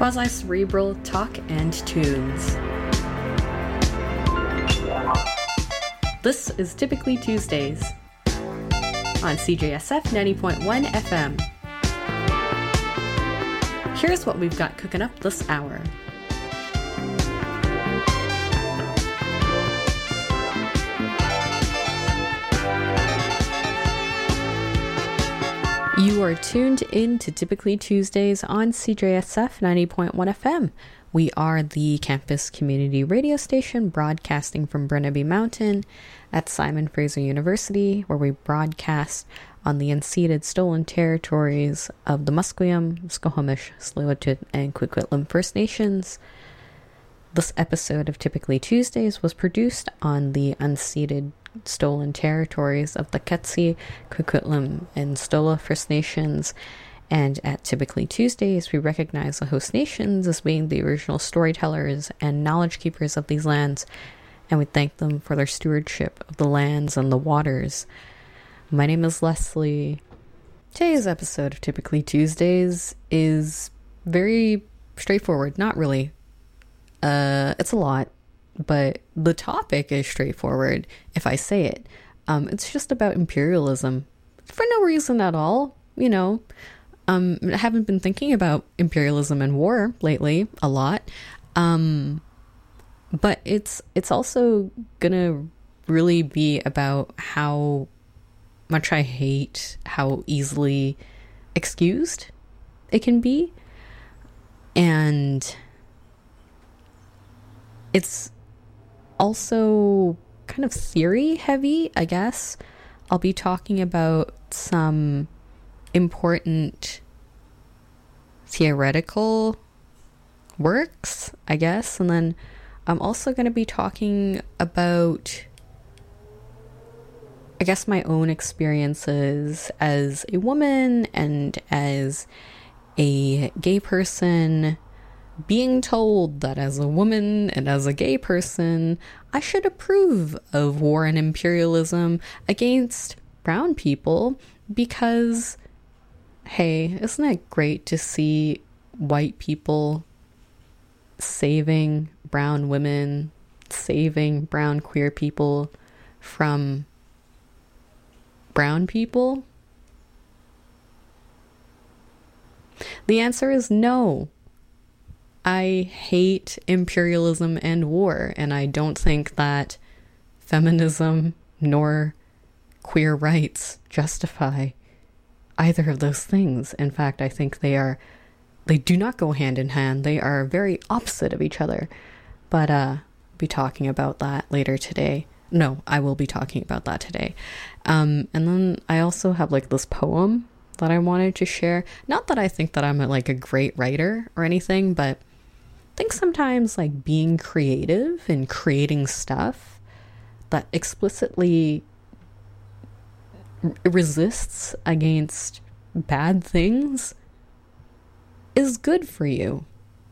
quasi-cerebral talk and tunes. This is Typically Tuesdays on CJSF 90.1 FM. Here's what we've got cooking up this hour. You are tuned in to Typically Tuesdays on CJSF 90.1 FM. We are the campus community radio station broadcasting from Burnaby Mountain at Simon Fraser University, where we broadcast on the unceded stolen territories of the Musqueam, Squamish, Tsleil-Waututh, and Coquitlam First Nations. This episode of Typically Tuesdays was produced on the unceded stolen territories of the Ketsi, Coquitlam, and Stola First Nations. And at Typically Tuesdays, we recognize the host nations as being the original storytellers and knowledge keepers of these lands, and we thank them for their stewardship of the lands and the waters. My name is Leslie. Today's episode of Typically Tuesdays is very straightforward. Not really. It's a lot, but the topic is straightforward if I say it. It's just about imperialism for no reason at all. You know, I haven't been thinking about imperialism and war lately a lot. But it's also gonna really be about how much I hate how easily excused it can be. And it's also kind of theory heavy, I guess. I'll be talking about some important theoretical works, I guess. And then I'm also going to be talking about, I guess, my own experiences as a woman and as a gay person, being told that as a woman and as a gay person, I should approve of war and imperialism against brown people because, hey, isn't it great to see white people saving brown women, saving brown queer people from brown people? The answer is no. I hate imperialism and war, and I don't think that feminism nor queer rights justify either of those things. In fact, I think they do not go hand in hand. They are very opposite of each other. But I'll be talking about that later today. No, I will be talking about that today. And then I also have like this poem that I wanted to share. Not that I think that I'm a great writer or anything, but I think sometimes like being creative and creating stuff that explicitly resists against bad things is good for you.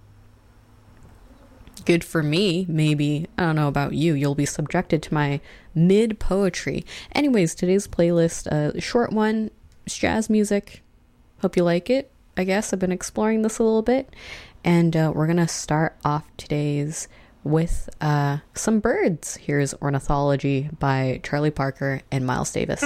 Good for me, maybe. I don't know about you. You'll be subjected to my mid-poetry. Anyways, today's playlist, a short one, it's jazz music. Hope you like it. I guess I've been exploring this a little bit. And we're going to start off today's with some birds. Here's Ornithology by Charlie Parker and Miles Davis.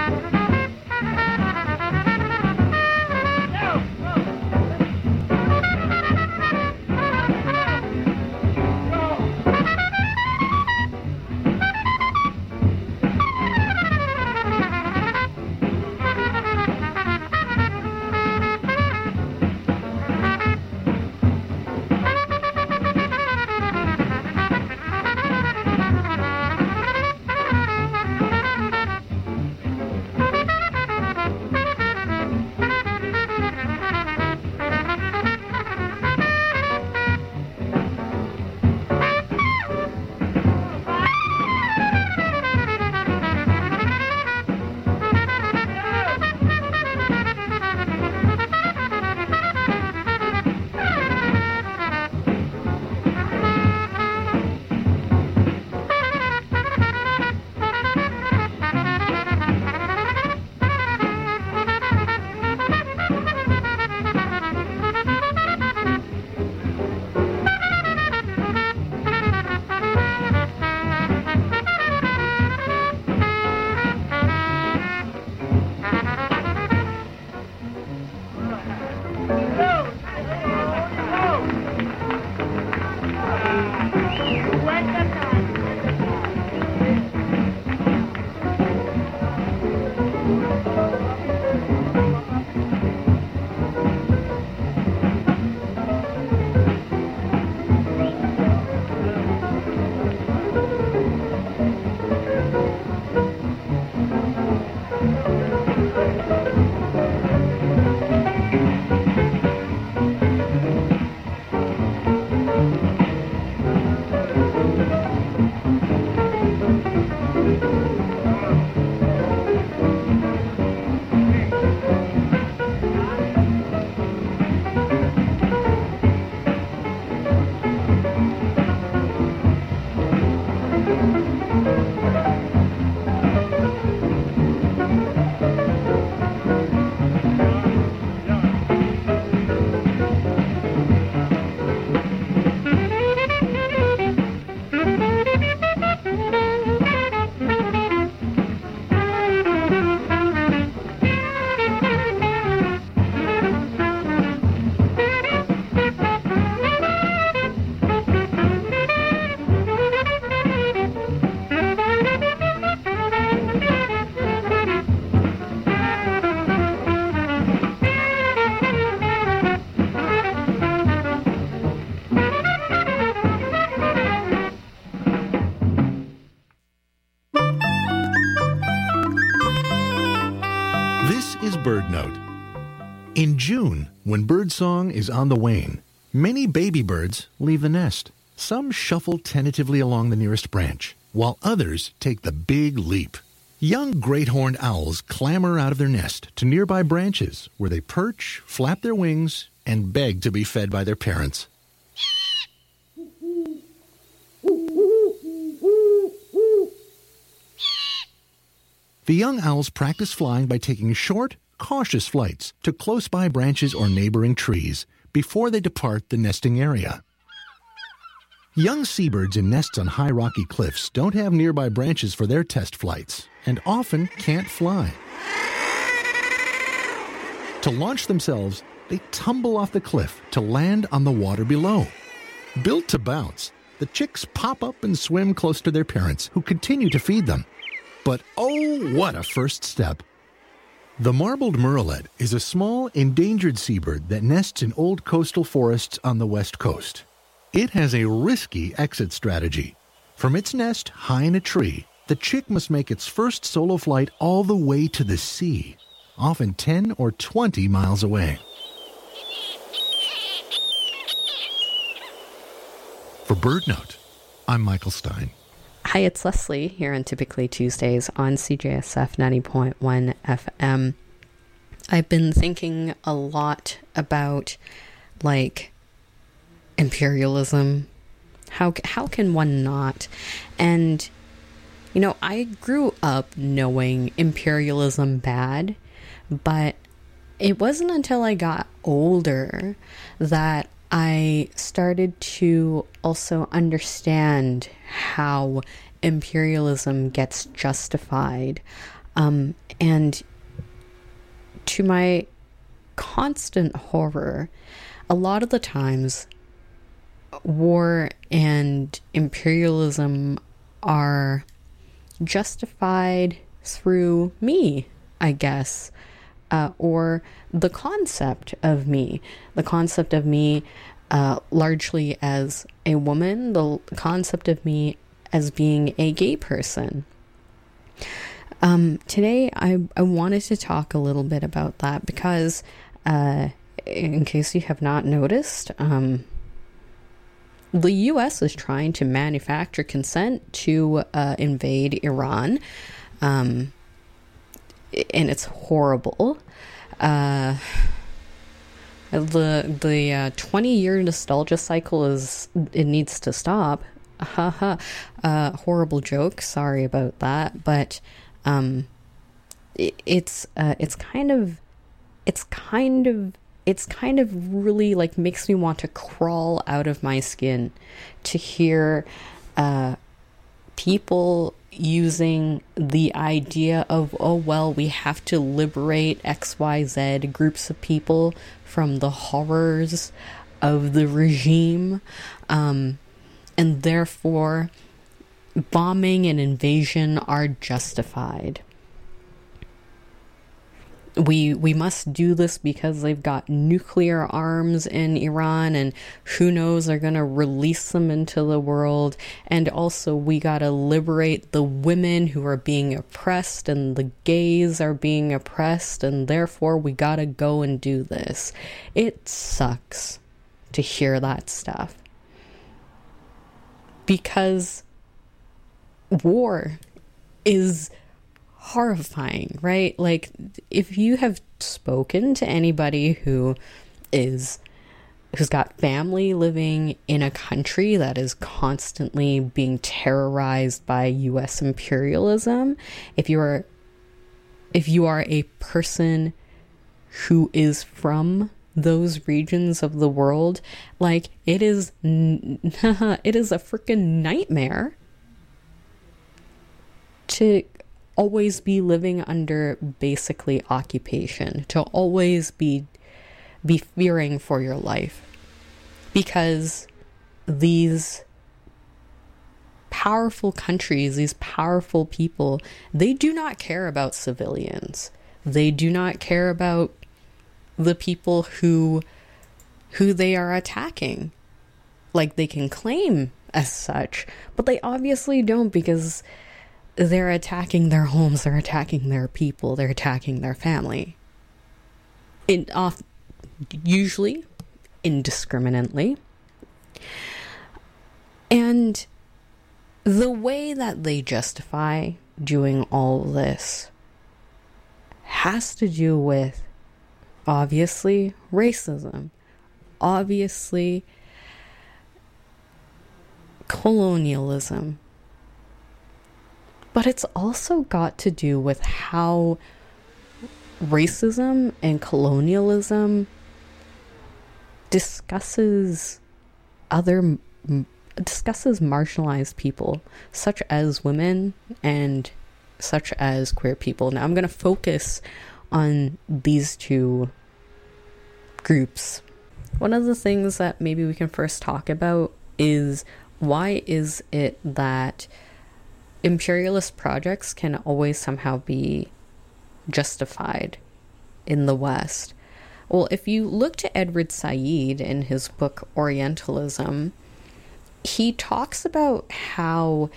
BirdNote. In June, when birdsong is on the wane, many baby birds leave the nest. Some shuffle tentatively along the nearest branch, while others take the big leap. Young great-horned owls clamber out of their nest to nearby branches where they perch, flap their wings, and beg to be fed by their parents. The young owls practice flying by taking short, cautious flights to close-by branches or neighboring trees before they depart the nesting area. Young seabirds in nests on high rocky cliffs don't have nearby branches for their test flights and often can't fly. To launch themselves, they tumble off the cliff to land on the water below. Built to bounce, the chicks pop up and swim close to their parents, who continue to feed them. But oh, what a first step! The marbled murrelet is a small, endangered seabird that nests in old coastal forests on the west coast. It has a risky exit strategy. From its nest high in a tree, the chick must make its first solo flight all the way to the sea, often 10 or 20 miles away. For BirdNote, I'm Michael Stein. Hi, it's Leslie here on Typically Tuesdays on CJSF 90.1 FM. I've been thinking a lot about, imperialism. How can one not? And, I grew up knowing imperialism bad, but it wasn't until I got older that I started to also understand how imperialism gets justified. And to my constant horror, a lot of the times war and imperialism are justified through me, I guess, or the concept of me largely as a woman, the concept of me as being a gay person. Today I wanted to talk a little bit about that because, in case you have not noticed, the US is trying to manufacture consent to invade Iran, and it's horrible. The 20-year nostalgia cycle it needs to stop. Horrible joke. Sorry about that, but it's kind of really like makes me want to crawl out of my skin to hear people using the idea of, oh well, we have to liberate XYZ groups of people from the horrors of the regime, and therefore bombing and invasion are justified. We must do this because they've got nuclear arms in Iran, and who knows, they're going to release them into the world. And also we got to liberate the women who are being oppressed, and the gays are being oppressed, and therefore we got to go and do this. It sucks to hear that stuff, because war is horrifying, right? Like, if you have spoken to anybody who's got family living in a country that is constantly being terrorized by US imperialism, if you are a person who is from those regions of the world, like, it is a freaking nightmare to always be living under basically occupation, to always be fearing for your life, because these powerful countries, these powerful people, they do not care about civilians. They do not care about the people who they are attacking. Like, they can claim as such, but they obviously don't, because they're attacking their homes, they're attacking their people, they're attacking their family. Usually indiscriminately. And the way that they justify doing all this has to do with, obviously, racism, obviously, colonialism. But it's also got to do with how racism and colonialism discusses marginalized people, such as women and such as queer people. Now I'm going to focus on these two groups. One of the things that maybe we can first talk about is, why is it that imperialist projects can always somehow be justified in the West? Well, if you look to Edward Said in his book Orientalism, he talks about how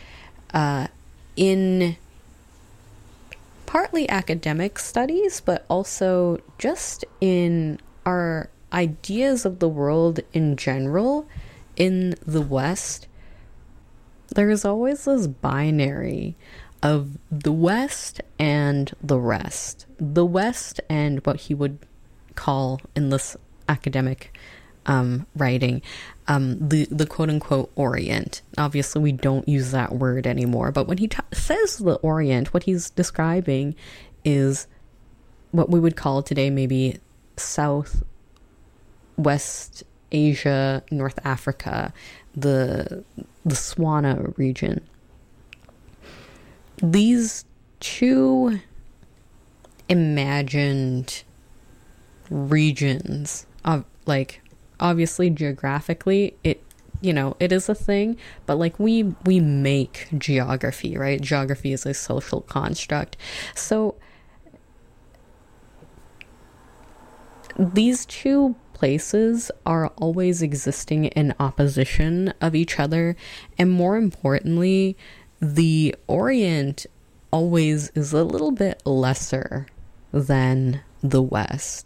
in partly academic studies, but also just in our ideas of the world in general in the West, there's always this binary of the West and the rest. The West and what he would call in this academic writing, the quote-unquote Orient. Obviously, we don't use that word anymore, but when he says the Orient, what he's describing is what we would call today maybe South, West Asia, North Africa, the Swana region. These two imagined regions of, like, obviously geographically it, you know, it is a thing, but like we make geography, right? Geography is a social construct. So these two places are always existing in opposition of each other, and more importantly, the Orient always is a little bit lesser than the West.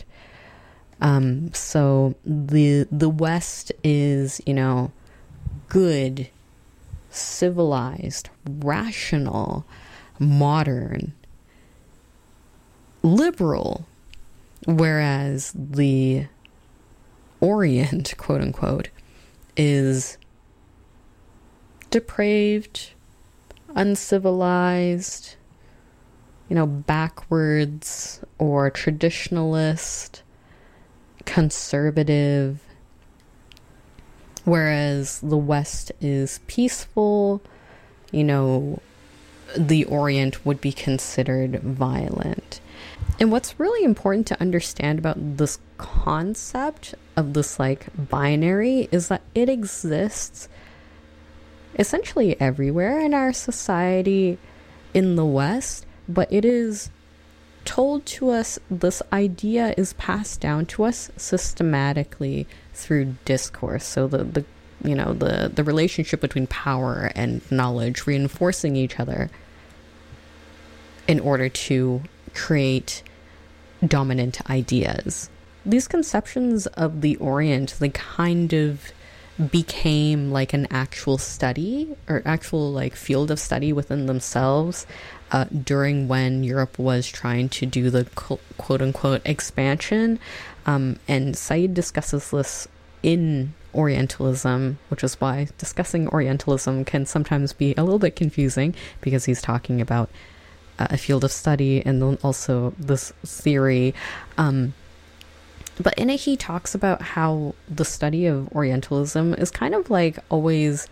So the West is, you know, good, civilized, rational, modern, liberal, whereas the Orient, quote unquote, is depraved, uncivilized, you know, backwards or traditionalist, conservative, whereas the West is peaceful, you know, the Orient would be considered violent. And what's really important to understand about this concept of this like binary is that it exists essentially everywhere in our society in the West, but it is told to us, this idea is passed down to us systematically through discourse. So the you know, the relationship between power and knowledge reinforcing each other in order to create dominant ideas. These conceptions of the Orient, they kind of became like an actual study or actual like field of study within themselves during when Europe was trying to do the quote unquote expansion. And Said discusses this in Orientalism, which is why discussing Orientalism can sometimes be a little bit confusing, because he's talking about a field of study and then also this theory. But in it, he talks about how the study of Orientalism is kind of like always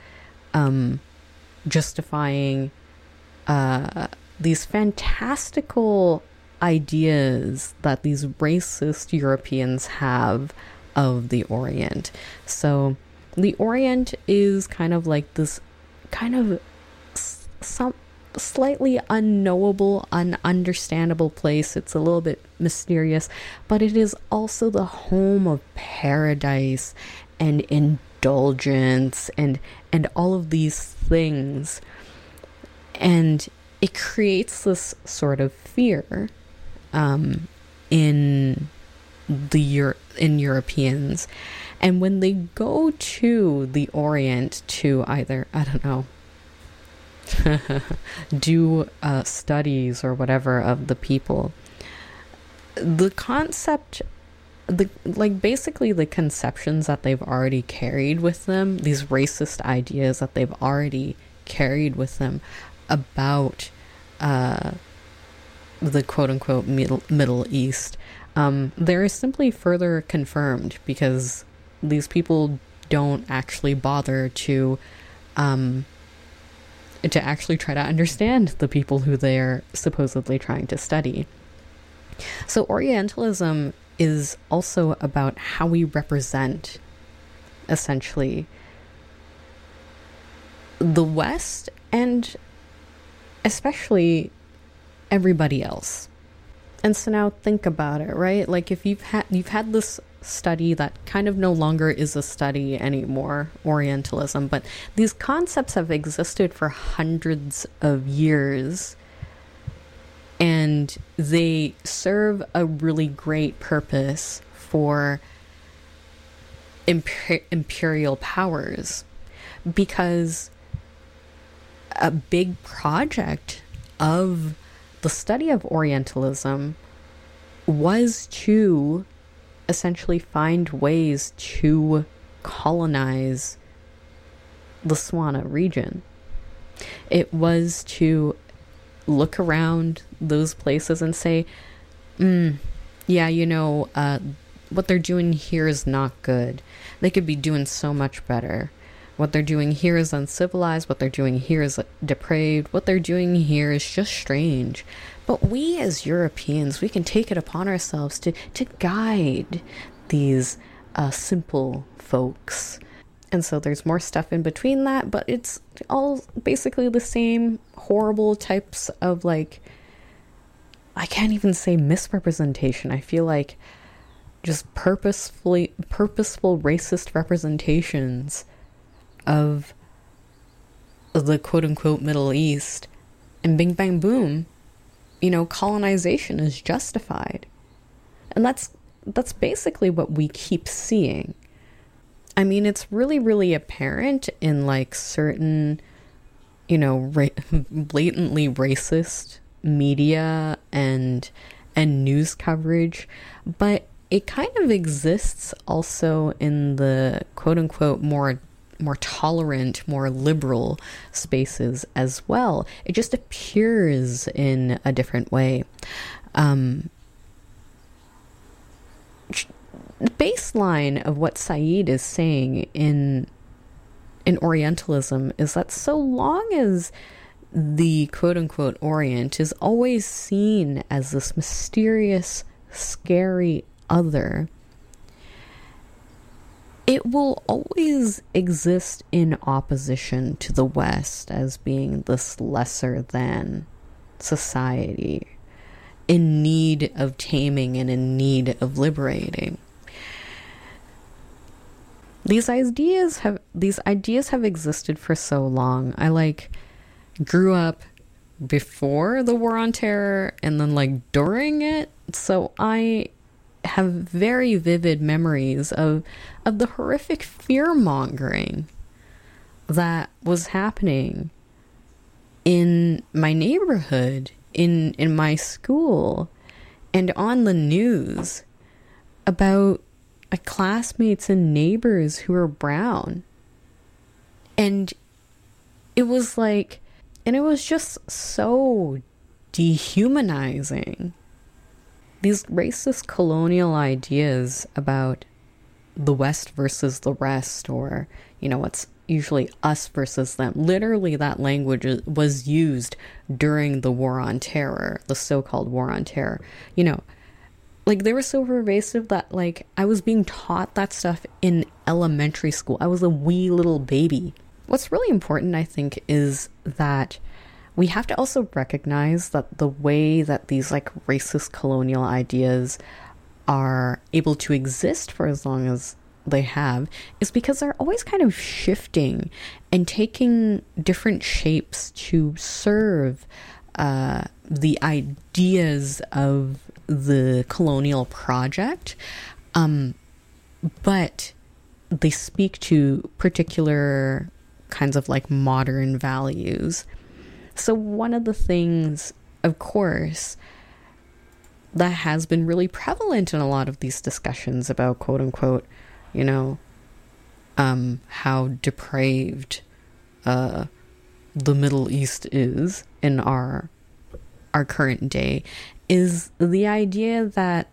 justifying these fantastical ideas that these racist Europeans have of the Orient. So the Orient is kind of like this kind of some slightly unknowable, ununderstandable place. It's a little bit mysterious, but it is also the home of paradise and indulgence and all of these things. And it creates this sort of fear in Europeans. And when they go to the Orient to either, I don't know, do studies or whatever of the people, the concept, basically the conceptions that they've already carried with them, these racist ideas that they've already carried with them about the quote-unquote Middle East, they're simply further confirmed, because these people don't actually bother to actually try to understand the people who they're supposedly trying to study. So Orientalism is also about how we represent, essentially, the West and especially everybody else. And so now think about it, right? Like if you've had this study that kind of no longer is a study anymore, Orientalism, but these concepts have existed for hundreds of years, and they serve a really great purpose for imperial powers, because a big project of the study of Orientalism was to essentially find ways to colonize the Swana region. It was to look around those places and say, yeah, you know, what they're doing here is not good. They could be doing so much better. What they're doing here is uncivilized. What they're doing here is depraved. What they're doing here is just strange. But we as Europeans, we can take it upon ourselves to guide these simple folks. And so there's more stuff in between that, but it's all basically the same horrible types of, like, I can't even say misrepresentation. I feel like just purposeful racist representations of the quote-unquote Middle East. And bing bang boom, you know, colonization is justified. And that's basically what we keep seeing. I mean, it's really, really apparent in, like, certain, you know, blatantly racist media and news coverage, but it kind of exists also in the quote-unquote more tolerant, more liberal spaces as well. It just appears in a different way. The baseline of what Said is saying in Orientalism is that so long as the quote-unquote Orient is always seen as this mysterious, scary other, it will always exist in opposition to the West as being this lesser than society, in need of taming and in need of liberating. These ideas have existed for so long. I grew up before the War on Terror and then during it, so I have very vivid memories of the horrific fear-mongering that was happening in my neighborhood, in my school, and on the news about classmates and neighbors who were brown. And it was just so dehumanizing. These racist colonial ideas about the West versus the rest, or, what's usually us versus them. Literally, that language was used during the War on Terror, the so-called War on Terror. They were so pervasive that, I was being taught that stuff in elementary school. I was a wee little baby. What's really important, I think, is that we have to also recognize that the way that these racist colonial ideas are able to exist for as long as they have is because they're always kind of shifting and taking different shapes to serve the ideas of the colonial project, but they speak to particular kinds of modern values. So one of the things, of course, that has been really prevalent in a lot of these discussions about quote unquote, how depraved the Middle East is in our current day, is the idea that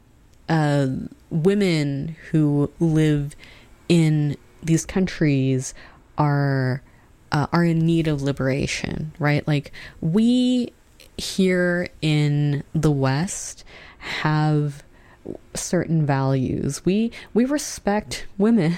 women who live in these countries are in need of liberation, right? We here in the West have certain values. We respect women.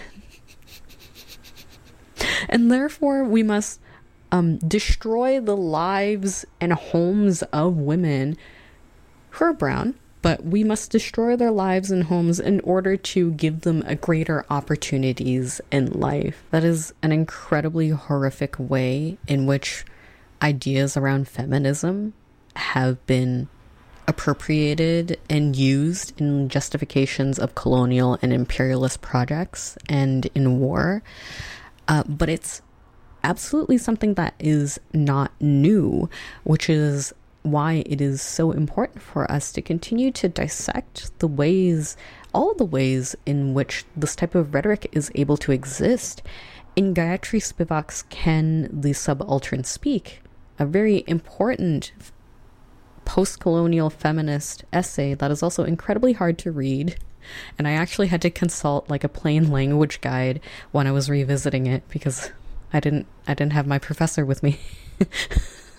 And therefore we must destroy the lives and homes of women who are brown, but we must destroy their lives and homes in order to give them a greater opportunities in life. That is an incredibly horrific way in which ideas around feminism have been appropriated and used in justifications of colonial and imperialist projects and in war. But it's absolutely something that is not new, which is why it is so important for us to continue to dissect all the ways in which this type of rhetoric is able to exist. In Gayatri Spivak's Can the Subaltern Speak, a very important post-colonial feminist essay that is also incredibly hard to read, and I actually had to consult a plain language guide when I was revisiting it because I didn't have my professor with me.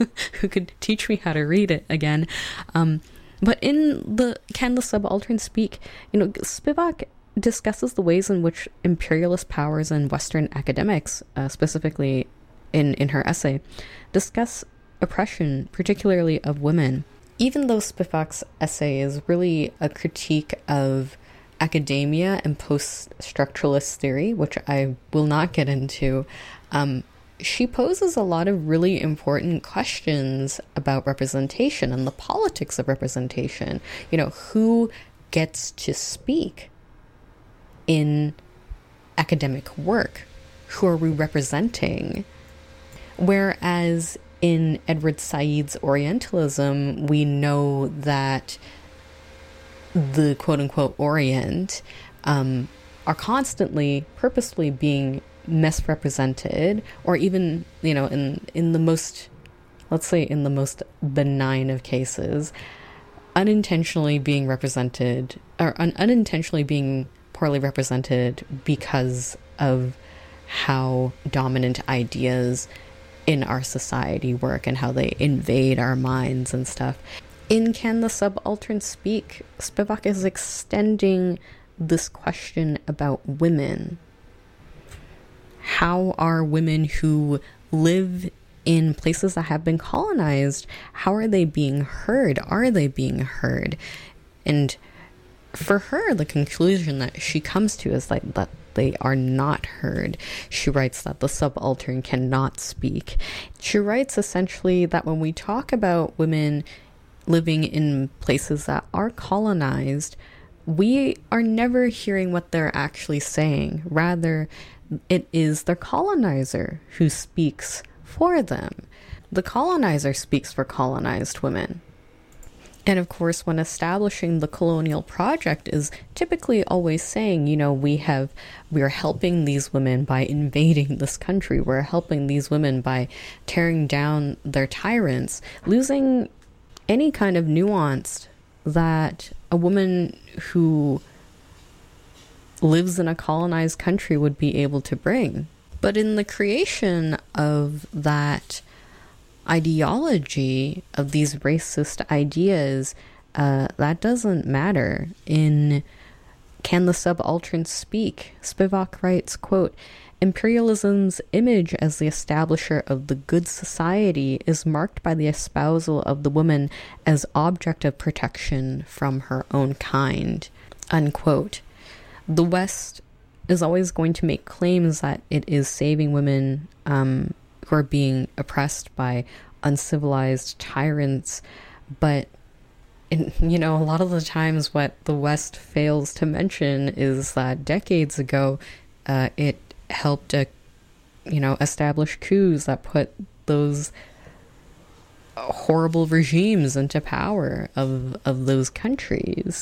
who could teach me how to read it again. But in the Can the Subaltern Speak, Spivak discusses the ways in which imperialist powers and Western academics, specifically in her essay, discuss oppression, particularly of women. Even though Spivak's essay is really a critique of academia and post-structuralist theory, which I will not get into, she poses a lot of really important questions about representation and the politics of representation. Who gets to speak in academic work? Who are we representing? Whereas in Edward Said's Orientalism, we know that the quote-unquote Orient are constantly, purposefully being misrepresented, or even, in the most, let's say in the most benign of cases, unintentionally being represented, or unintentionally being poorly represented because of how dominant ideas in our society work and how they invade our minds and stuff. In Can the Subaltern Speak, Spivak is extending this question about women. How are women who live in places that have been colonized, how are they being heard? Are they being heard? And for her, the conclusion that she comes to is that they are not heard. She writes that the subaltern cannot speak. She writes essentially that when we talk about women living in places that are colonized, we are never hearing what they're actually saying. Rather, it is the colonizer who speaks for them. The colonizer speaks for colonized women. And of course, when establishing the colonial project is typically always saying, we are helping these women by invading this country. We're helping these women by tearing down their tyrants, losing any kind of nuance that a woman who lives in a colonized country would be able to bring. But in the creation of that ideology, of these racist ideas, that doesn't matter. In Can the Subaltern Speak, Spivak writes, quote, "Imperialism's image as the establisher of the good society is marked by the espousal of the woman as object of protection from her own kind," unquote. The West is always going to make claims that it is saving women who are being oppressed by uncivilized tyrants, but a lot of the times what the West fails to mention is that decades ago it helped establish coups that put those horrible regimes into power of those countries.